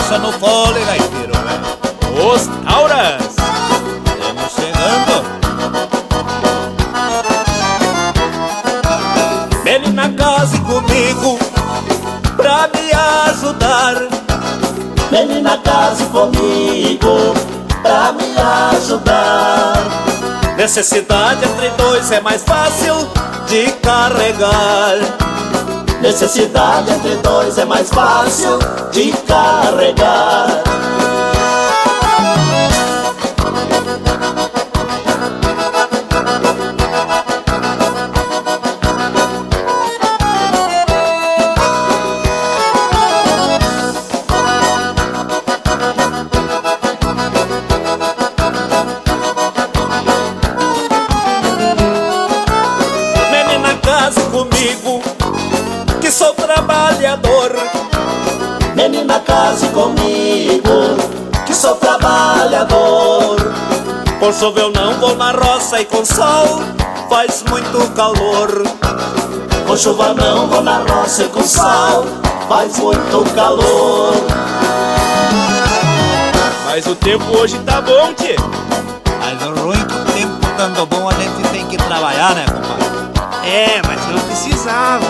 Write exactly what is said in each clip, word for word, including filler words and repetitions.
cabeça no fole, gaiteiro, né? Os Tauras. Estamos chegando. Menina, case comigo pra me ajudar. Menina, case comigo pra me ajudar. Necessidade entre dois é mais fácil de carregar. Necessidade entre dois é mais fácil de carregar. Comigo, que sou trabalhador. Menina, case comigo, que sou trabalhador. Por chuva eu não vou na roça e com sol faz muito calor. Com chuva não vou na roça e com sol faz muito calor. Mas o tempo hoje tá bom, tchê. Mas o ruim é que o tempo estando bom a gente tem que trabalhar, né, compadre? É, mas não precisava.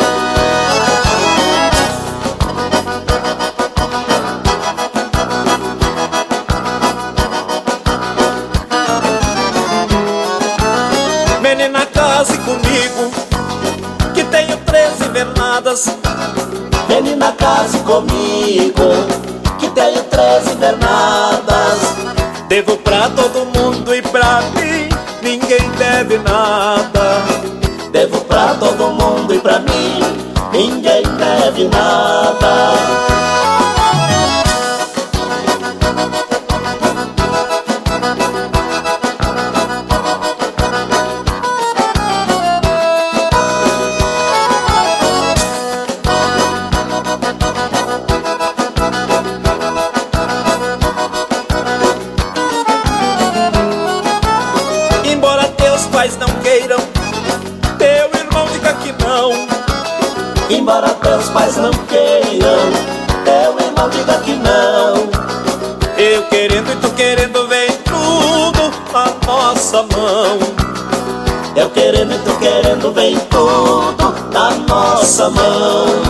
Menina, case comigo, que tenho três invernadas. Menina, case comigo, que tenho três invernadas. Devo pra todo mundo e pra mim ninguém deve nada. Devo pra todo mundo e pra mim ninguém deve nada. Embora teus pais não queiram, teu irmão diga que não. Embora teus pais não queiram, teu irmão diga que não. Eu querendo e tu querendo, vem tudo na nossa mão. Eu querendo e tu querendo, vem tudo na nossa mão.